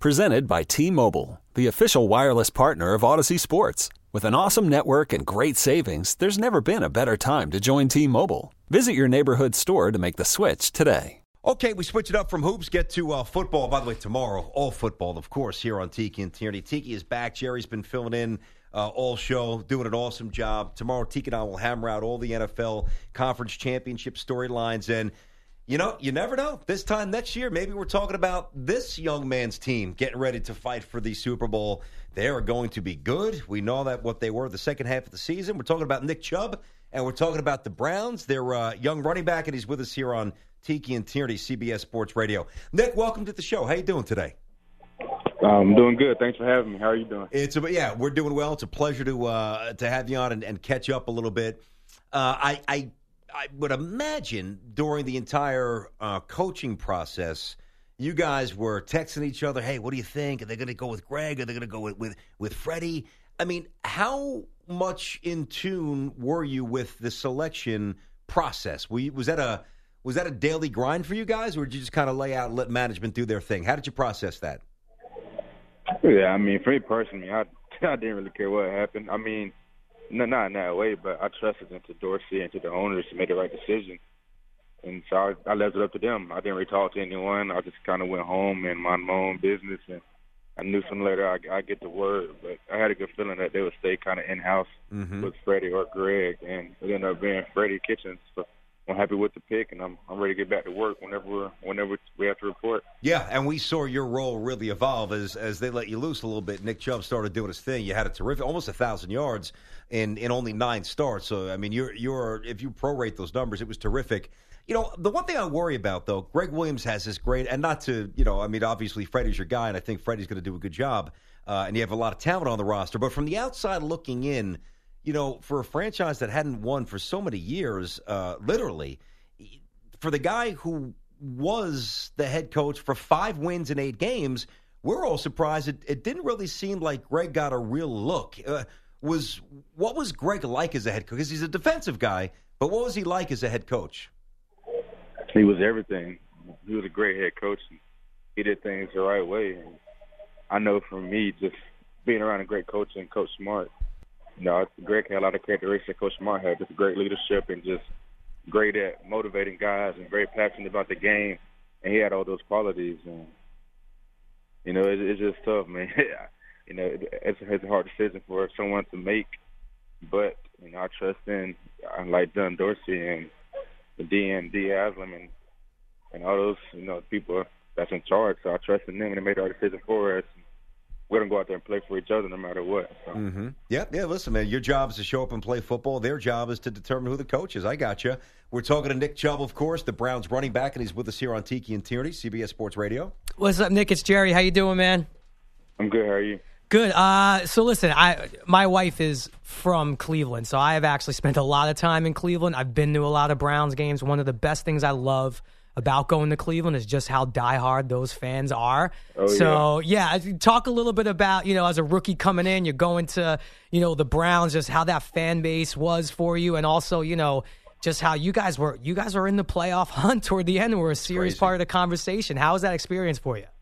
Presented by T-Mobile, the official wireless partner of Odyssey Sports. With an awesome network and great savings, there's never been a better time to join T-Mobile. Visit your neighborhood store to make the switch today. Okay, we switch it up from hoops, get to football. By the way, tomorrow, all football, of course, here on Tiki and Tierney. Tiki is back. Jerry's been filling in all show, doing an awesome job. Tomorrow, Tiki and I will hammer out all the NFL conference championship storylines. And, you know, you never know. This time next year, maybe we're talking about this young man's team getting ready to fight for the Super Bowl. They are going to be good. We know that what they were the second half of the season. We're talking about Nick Chubb, and we're talking about the Browns. Their young running back, and he's with us here on Tiki and Tierney, CBS Sports Radio. Nick, welcome to the show. How you doing today? I'm doing good. Thanks for having me. How are you doing? Yeah, we're doing well. It's a pleasure to have you on and catch up a little bit. I would imagine during the entire coaching process, you guys were texting each other, hey, what do you think? Are they going to go with Greg? Are they going to go with Freddie? I mean, how much in tune were you with the selection process? Was that a daily grind for you guys, or did you just kind of lay out and let management do their thing? How did you process that? Yeah, I mean, for me personally, I didn't really care what happened. I mean, not in that way, but I trusted them to Dorsey and to the owners to make the right decision. And so I left it up to them. I didn't really talk to anyone. I just kind of went home and minded my own business. And I knew sooner or later I'd get the word. But I had a good feeling that they would stay kind of in-house with Freddie or Greg. And it ended up being Freddie Kitchens. So I'm happy with the pick, and I'm ready to get back to work whenever we have to report. Yeah, and we saw your role really evolve as they let you loose a little bit. Nick Chubb started doing his thing. You had a terrific, almost 1,000 yards in only 9 starts. So I mean, you're if you prorate those numbers, it was terrific. You know, the one thing I worry about though, Greg Williams has this great, and not to I mean, obviously Freddie's your guy, and I think Freddie's going to do a good job, and you have a lot of talent on the roster. But from the outside looking in, for a franchise that hadn't won for so many years, literally, for the guy who was the head coach for 5 wins in 8 games, we're all surprised. It didn't really seem like Greg got a real look. What was Greg like as a head coach? Because he's a defensive guy, but what was he like as a head coach? He was everything. He was a great head coach. He did things the right way. And I know for me, just being around a great coach and Coach Smart, Greg had a lot of characteristics that Coach Smart had, just great leadership and just great at motivating guys and very passionate about the game. And he had all those qualities. And, it's just tough, man. It's a hard decision for someone to make. But, I trust in, like John Dorsey and the D Haslam and all those, people that's in charge. So I trust in them, and they made our decision for us. We're going to go out there and play for each other no matter what. So. Yeah, listen, man, your job is to show up and play football. Their job is to determine who the coach is. I got you. We're talking to Nick Chubb, of course, the Browns running back, and he's with us here on Tiki and Tierney, CBS Sports Radio. What's up, Nick? It's Jerry. How you doing, man? I'm good. How are you? Good. So listen, my wife is from Cleveland, so I have actually spent a lot of time in Cleveland. I've been to a lot of Browns games. One of the best things I love about going to Cleveland is just how diehard those fans are. Talk a little bit about, as a rookie coming in, you're going to, the Browns, just how that fan base was for you, and also, just how you guys were in the playoff hunt toward the end and were a serious part of the conversation. How was that experience for you?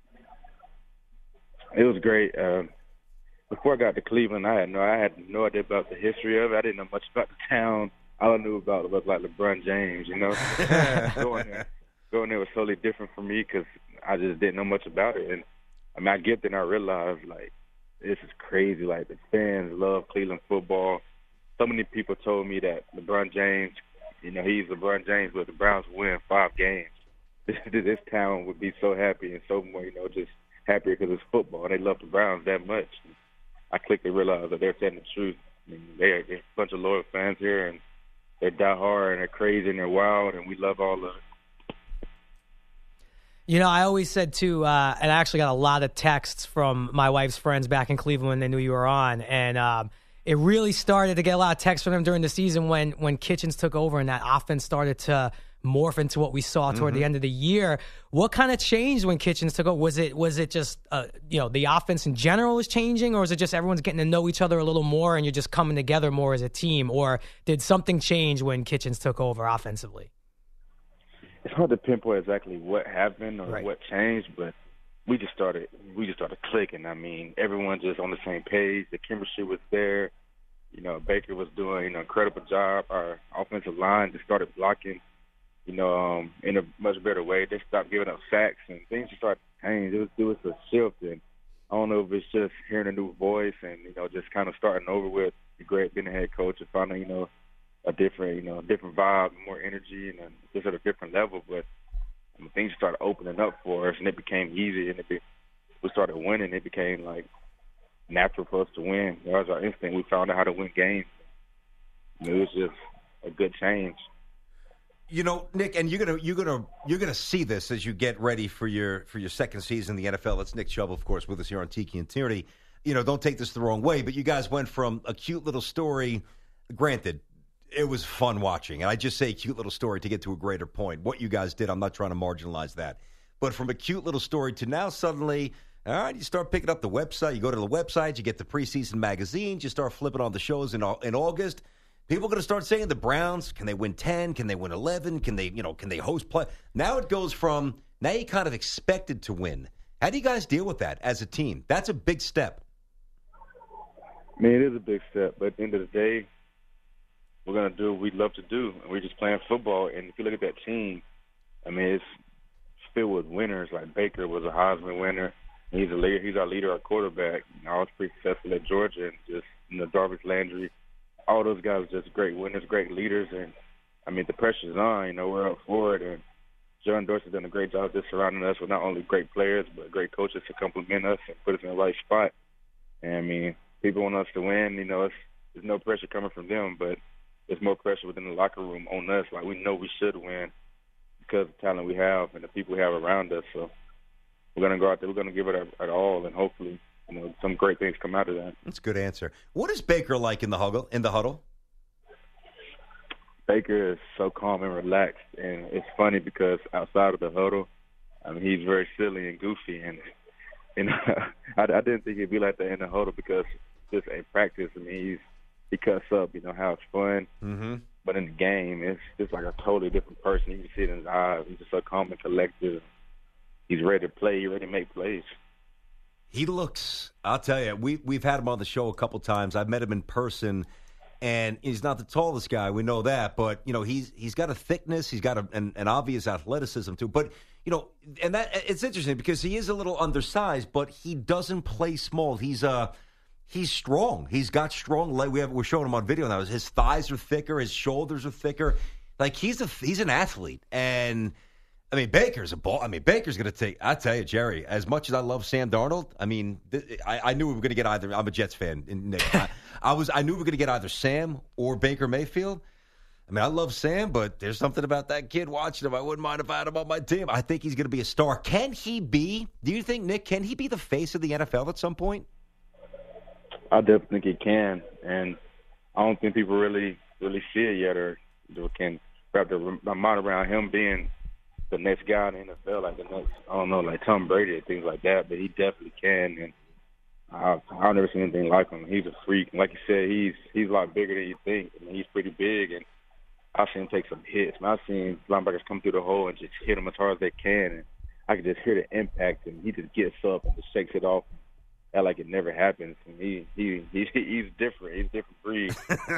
It was great. Before I got to Cleveland, I had no idea about the history of it. I didn't know much about the town. All I knew about it was like LeBron James, Going there was totally different for me because I just didn't know much about it. And, I get there and I realized, this is crazy. The fans love Cleveland football. So many people told me that LeBron James, he's LeBron James, but the Browns win 5 games. This town would be so happy and so more, just happier because it's football. And they love the Browns that much. I quickly realized that they're telling the truth. They're a bunch of loyal fans here, and they're diehard, and they're crazy, and they're wild, and we love all of it. I always said, too, and I actually got a lot of texts from my wife's friends back in Cleveland when they knew you were on, and it really started to get a lot of texts from them during the season when Kitchens took over and that offense started to morph into what we saw toward the end of the year. What kind of changed when Kitchens took over? Was it just the offense in general is changing, or is it just everyone's getting to know each other a little more and you're just coming together more as a team, or did something change when Kitchens took over offensively? It's hard to pinpoint exactly what happened or what changed, but we just started clicking. I mean, everyone just on the same page. The chemistry was there. You know, Baker was doing an incredible job. Our offensive line just started blocking, in a much better way. They stopped giving up sacks, and things just started to change. It was a shift, and I don't know if it's just hearing a new voice and, just kind of starting over with Greg being the head coach and finding, a different vibe, more energy, and just at a different level. But things started opening up for us, and it became easy, and we started winning. It became, natural for us to win. That was our instinct. We found out how to win games. It was just a good change. Nick, and you're gonna see this as you get ready for your second season in the NFL. That's Nick Chubb, of course, with us here on Tiki and Tierney. Don't take this the wrong way, but you guys went from a cute little story. Granted, it was fun watching, and I just say cute little story to get to a greater point. What you guys did, I'm not trying to marginalize that, but from a cute little story to now suddenly, all right, you start picking up the website. You go to the website, you get the preseason magazines, you start flipping on the shows in August. People are going to start saying the Browns, can they win 10? Can they win 11? Can they host play? Now it goes from, now you kind of expected to win. How do you guys deal with that as a team? That's a big step. I mean, it is a big step, but at the end of the day, we're going to do what we love to do. We're just playing football, and if you look at that team, I mean, it's filled with winners. Like Baker was a Heisman winner. He's a leader. He's our leader, our quarterback. I was pretty successful at Georgia, and just Jarvis Landry, all those guys are just great winners, great leaders, and I mean the pressure's on. We're up for it, and John Dorsey's done a great job just surrounding us with not only great players but great coaches to complement us and put us in the right spot. And I mean, people want us to win. There's no pressure coming from them, but there's more pressure within the locker room on us. Like we know we should win because of the talent we have and the people we have around us. So we're going to go out there. We're going to give it our all, and hopefully, some great things come out of that. That's a good answer. What is Baker like in the huddle? Baker is so calm and relaxed, and it's funny because outside of the huddle, I mean, he's very silly and goofy, and I didn't think he'd be like that in the huddle because just in practice, I mean, he cuts up, how it's fun. Mm-hmm. But in the game, it's just like a totally different person. You can see it in his eyes. He's just so calm and collected. He's ready to play. He's ready to make plays. He looks, I'll tell you, we've had him on the show a couple times. I've met him in person, and he's not the tallest guy. We know that, but he's got a thickness. He's got an obvious athleticism too. But and that it's interesting because he is a little undersized, but he doesn't play small. He's strong. He's got strong leg. We're showing him on video now. His thighs are thicker. His shoulders are thicker. Like he's an athlete, and I mean, Baker's a ball. I mean, Baker's going to take. I tell you, Jerry. As much as I love Sam Darnold, I mean, I knew we were going to get either. I'm a Jets fan, Nick. I knew we were going to get either Sam or Baker Mayfield. I mean, I love Sam, but there's something about that kid watching him. I wouldn't mind if I had him on my team. I think he's going to be a star. Can he be? Do you think, Nick? Can he be the face of the NFL at some point? I definitely think he can, and I don't think people really see it yet, or can wrap their mind around him being the next guy in the NFL, like the next, I don't know, like Tom Brady or things like that, but he definitely can, and I've never seen anything like him. He's a freak. And like you said, he's a lot bigger than you think. I mean, he's pretty big, and I've seen him take some hits. I've seen linebackers come through the hole and just hit him as hard as they can, and I can just hear the impact, and he just gets up and just shakes it off. Act like it never happens. And he's different. He's a different breed.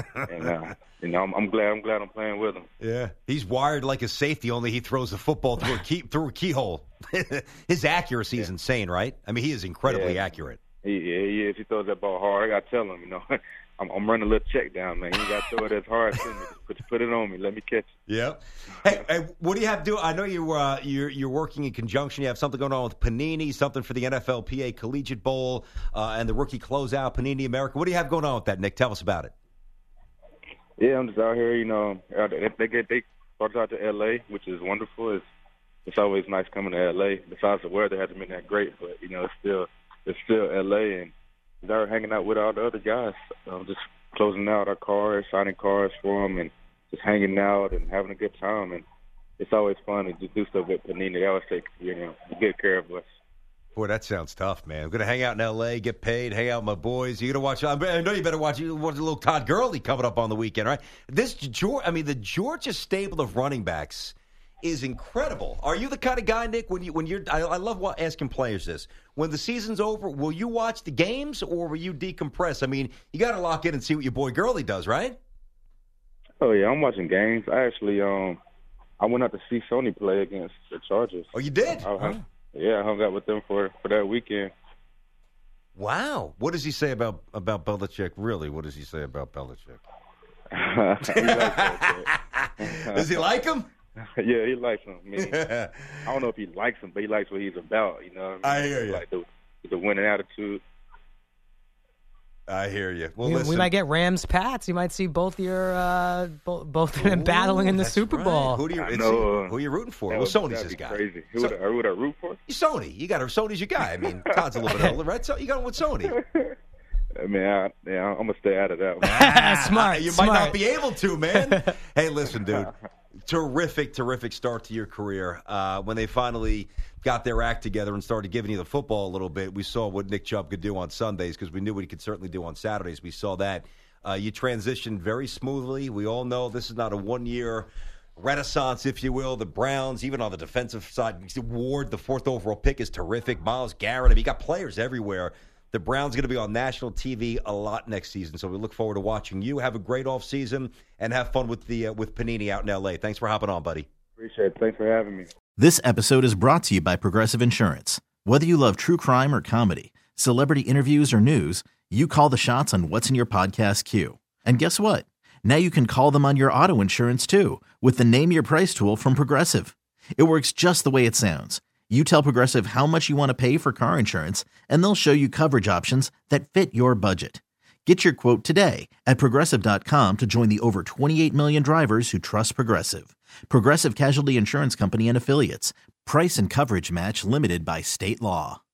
And I'm glad I'm playing with him. Yeah, he's wired like a safety. Only he throws the football through a keyhole. His accuracy is insane, right? I mean, he is incredibly accurate. He is. He throws that ball hard. I got to tell him, I'm running a little check down, man. You got to throw it as hard as me. Just put it on me. Let me catch it. Yeah. Hey, what do you have to do? I know you're working in conjunction. You have something going on with Panini, something for the NFLPA Collegiate Bowl, and the rookie closeout, Panini America. What do you have going on with that, Nick? Tell us about it. Yeah, I'm just out here. They brought us out to L.A., which is wonderful. It's always nice coming to L.A. Besides the weather hasn't been that great, but it's still L.A. and they're hanging out with all the other guys, just closing out our cars, signing cars for them, and just hanging out and having a good time. And it's always fun to do stuff with Panini. They always take good care of us. Boy, that sounds tough, man. I'm going to hang out in L.A., get paid, hang out with my boys. You're going to watch. I know you better watch a little Todd Gurley coming up on the weekend, right? The Georgia stable of running backs is incredible. Are you the kind of guy, Nick, I love asking players this. When the season's over, will you watch the games or will you decompress? I mean, you got to lock in and see what your boy Gurley does, right? Oh, yeah, I'm watching games. I actually I went out to see Sony play against the Chargers. Oh, you did? Yeah, I hung out with them for that weekend. Wow. What does he say about Belichick, really? What does he say about Belichick? Does he like him? Yeah, he likes him. I mean, I don't know if he likes him, but he likes what he's about. You know what I mean? I hear you. Like the winning attitude. I hear you. Well, we might get Rams Pats. You might see both your both of them battling in the Super Bowl. Who are you rooting for? Well, Sony's his guy. Crazy. Who would I root for? Sony. Sony's your guy. I mean, Todd's a little bit older, right? So you got him with Sony. I mean, I'm gonna stay out of that one. Smart. You might not be able to, man. Hey, listen, dude. Terrific start to your career. When they finally got their act together and started giving you the football a little bit, we saw what Nick Chubb could do on Sundays because we knew what he could certainly do on Saturdays. We saw that. You transitioned very smoothly. We all know this is not a one-year renaissance, if you will. The Browns, even on the defensive side, Ward, the 4th overall pick, is terrific. Myles Garrett, I mean, you got players everywhere. The Browns are going to be on national TV a lot next season, so we look forward to watching you. Have a great offseason and have fun with Panini out in L.A. Thanks for hopping on, buddy. Appreciate it. Thanks for having me. This episode is brought to you by Progressive Insurance. Whether you love true crime or comedy, celebrity interviews or news, you call the shots on what's in your podcast queue. And guess what? Now you can call them on your auto insurance too with the Name Your Price tool from Progressive. It works just the way it sounds. You tell Progressive how much you want to pay for car insurance, and they'll show you coverage options that fit your budget. Get your quote today at Progressive.com to join the over 28 million drivers who trust Progressive. Progressive Casualty Insurance Company and Affiliates. Price and coverage match limited by state law.